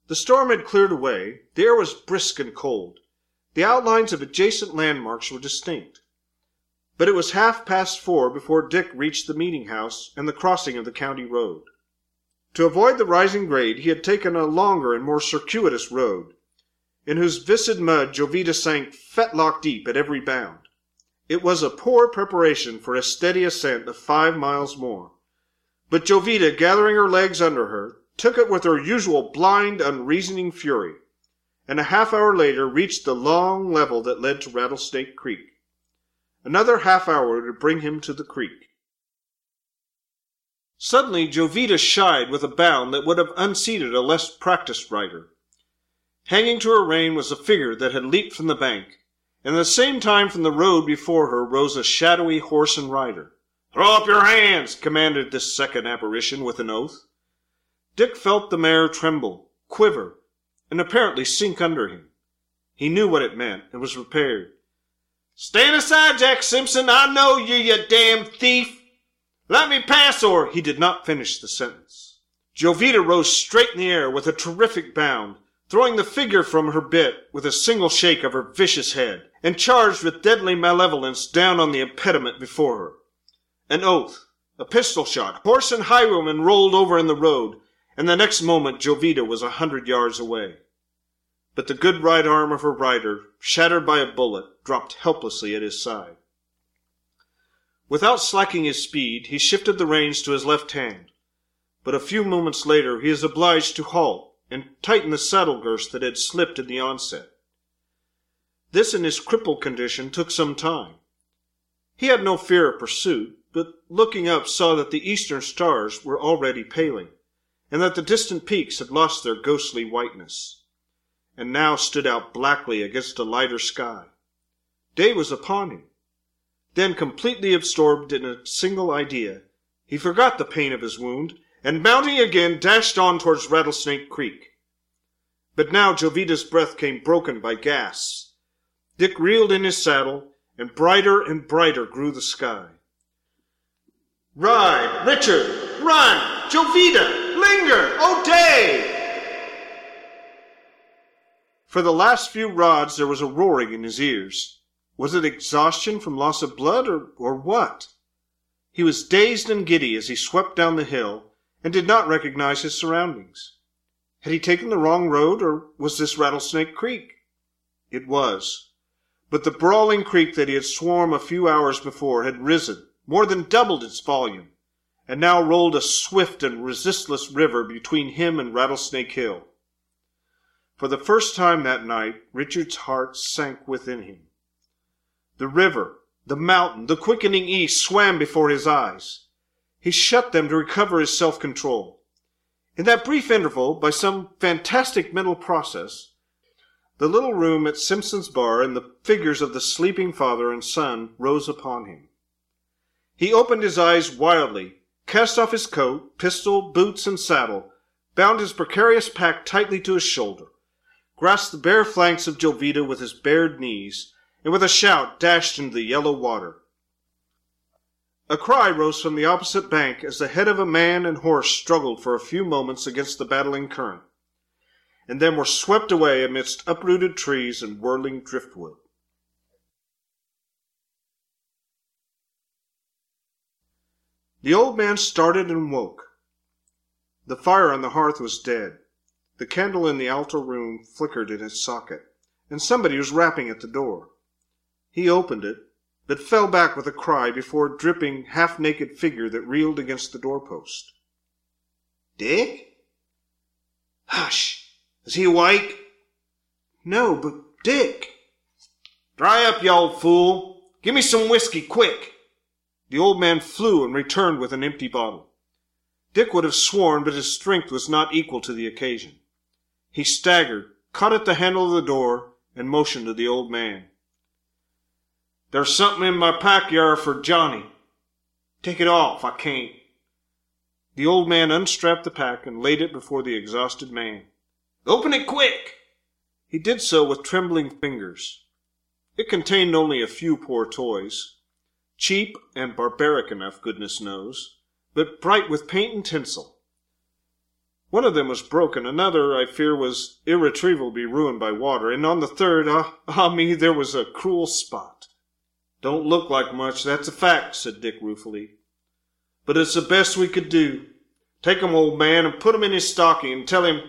The storm had cleared away. The air was brisk and cold. The outlines of adjacent landmarks were distinct. But it was 4:30 before Dick reached the meeting house and the crossing of the county road. To avoid the rising grade, he had taken a longer and more circuitous road, in whose viscid mud Jovita sank fetlock deep at every bound. It was a poor preparation for a steady ascent of 5 miles more. But Jovita, gathering her legs under her, took it with her usual blind, unreasoning fury, and a half-hour later reached the long level that led to Rattlesnake Creek. Another half-hour to bring him to the creek. Suddenly Jovita shied with a bound that would have unseated a less practiced rider. Hanging to her rein was a figure that had leaped from the bank, and at the same time from the road before her rose a shadowy horse and rider. "Throw up your hands!" commanded this second apparition with an oath. Dick felt the mare tremble, quiver, and apparently sink under him. He knew what it meant, and was prepared. "Stand aside, Jack Simpson! I know you, you damn thief! Let me pass, or—" He did not finish the sentence. Jovita rose straight in the air with a terrific bound, throwing the figure from her bit with a single shake of her vicious head, and charged with deadly malevolence down on the impediment before her. An oath, a pistol shot, horse and highwayman rolled over in the road, and the next moment Jovita was 100 yards away. But the good right arm of her rider, shattered by a bullet, dropped helplessly at his side. Without slacking his speed, he shifted the reins to his left hand, but a few moments later he is obliged to halt and tighten the saddle girths that had slipped in the onset. This in his crippled condition took some time. He had no fear of pursuit, but looking up saw that the eastern stars were already paling, and that the distant peaks had lost their ghostly whiteness, and now stood out blackly against a lighter sky. Day was upon him. Then, completely absorbed in a single idea, he forgot the pain of his wound, and mounting again, dashed on towards Rattlesnake Creek. But now Jovita's breath came broken by gasps. Dick reeled in his saddle, and brighter grew the sky. "Ride, Richard! Run! Jovita! Linger! O'Day!" For the last few rods there was a roaring in his ears. Was it exhaustion from loss of blood, or what? He was dazed and giddy as he swept down the hill, and did not recognize his surroundings. Had he taken the wrong road, or was this Rattlesnake Creek? It was. But the brawling creek that he had sworn a few hours before had risen, more than doubled its volume, and now rolled a swift and resistless river between him and Rattlesnake Hill. For the first time that night, Richard's heart sank within him. The river, the mountain, the quickening east swam before his eyes. He shut them to recover his self-control. In that brief interval, by some fantastic mental process, the little room at Simpson's Bar and the figures of the sleeping father and son rose upon him. He opened his eyes wildly, cast off his coat, pistol, boots, and saddle, bound his precarious pack tightly to his shoulder, grasped the bare flanks of Jovita with his bared knees, and with a shout dashed into the yellow water. A cry rose from the opposite bank as the head of a man and horse struggled for a few moments against the battling current, and then were swept away amidst uprooted trees and whirling driftwood. The old man started and woke. The fire on the hearth was dead. The candle in the altar room flickered in its socket, and somebody was rapping at the door. He opened it, but fell back with a cry before a dripping, half-naked figure that reeled against the doorpost. "Dick?" "Hush! Is he awake?" "No, but Dick." "Dry up, you old fool! Give me some whiskey, quick!" The old man flew and returned with an empty bottle. Dick would have sworn, but his strength was not equal to the occasion. He staggered, caught at the handle of the door, and motioned to the old man. "There's something in my pack yar for Johnny. Take it off, I can't." The old man unstrapped the pack and laid it before the exhausted man. "Open it quick!" He did so with trembling fingers. It contained only a few poor toys, cheap and barbaric enough, goodness knows, but bright with paint and tinsel. One of them was broken, another, I fear, was irretrievably ruined by water, and on the third, me, there was a cruel spot. Don't look like much, that's a fact, said Dick ruefully. But it's the best we could do. Take him, old man, and put him in his stocking, and tell him,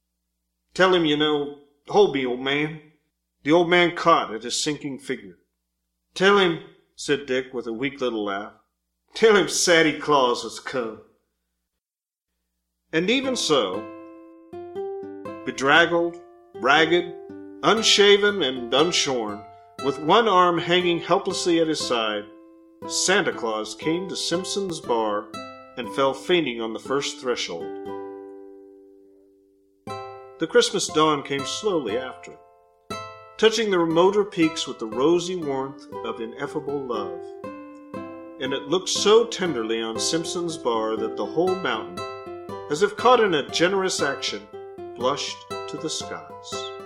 hold me, old man. The old man caught at his sinking figure. Tell him, said Dick with a weak little laugh, tell him Santa Claus has come. And even so, bedraggled, ragged, unshaven, and unshorn, with one arm hanging helplessly at his side, Santa Claus came to Simpson's Bar and fell fainting on the first threshold. The Christmas dawn came slowly after, touching the remoter peaks with the rosy warmth of ineffable love. And it looked so tenderly on Simpson's Bar that the whole mountain, as if caught in a generous action, blushed to the skies.